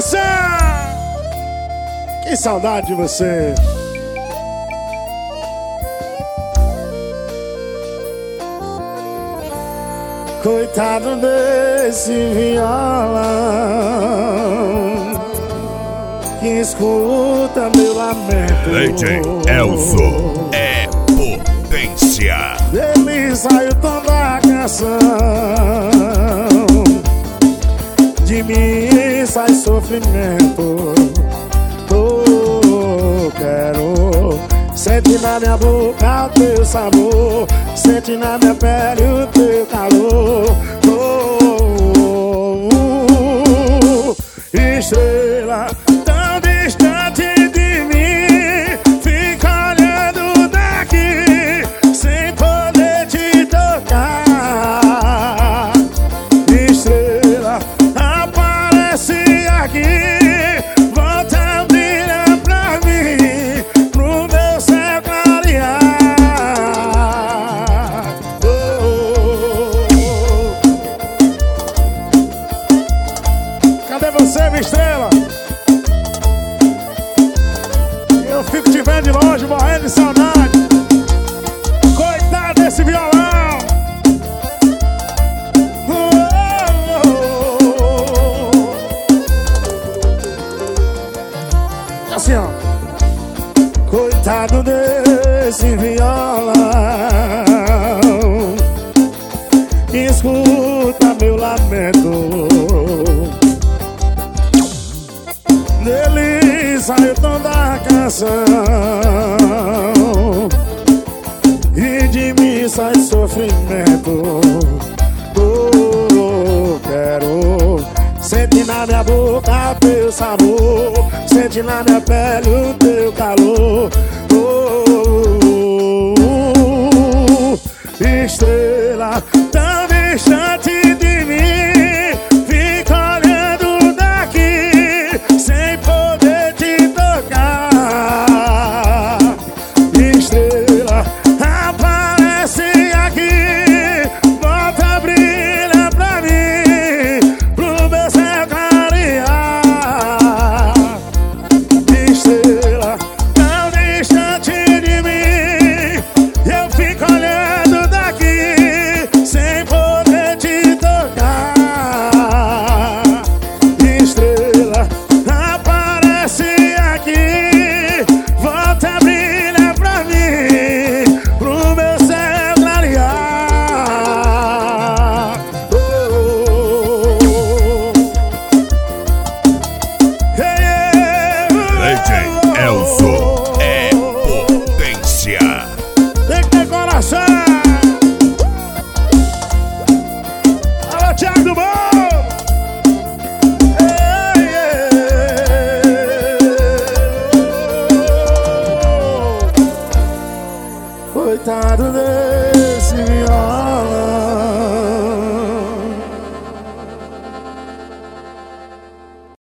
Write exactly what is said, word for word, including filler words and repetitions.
coração! Que saudade de você! Coitado desse violão que escuta meu lamento. D J Elzo é potência. Dele sai o tom da canção, de mim sai sofrimento. Oh, quero sentir na minha boca o teu sabor, sentir na minha pele o teu calor. Oh, oh, oh, estrela tão distante de mim, fica olhando daqui sem poder te tocar. Estrela aparece aqui, volta a brilhar pra mim, pro meu céu clarear. Oh, oh, oh. Cadê você, minha estrela? Eu fico te vendo de longe, morrendo de saudade. Coitado desse violão. Oh, oh, oh. Assim, ó. Coitado desse violão, escuta meu lamento. Dele sai o tom da canção, e de mim sai sofrimento. Oh, quero sentir na minha boca o teu sabor, sentir na minha pele o teu calor. Oh, oh, oh, estrela tão distante de mim, fica olhando daqui sem poder te tocar. Estrela aparece aqui, volta a brilhar pra mim, pro meu céu clarear. Estrela tão distante de mim, eu fico olhando daqui sem poder te tocar. Estrela aparece aqui, volta a brilhar pra mim, pro meu céu clarear. Oh, oh, oh. Hey, yeah. D J Elzo é potência. Tem que ter coração. Alô, Thiago do Bom. Hey, yeah. Coitado desse violão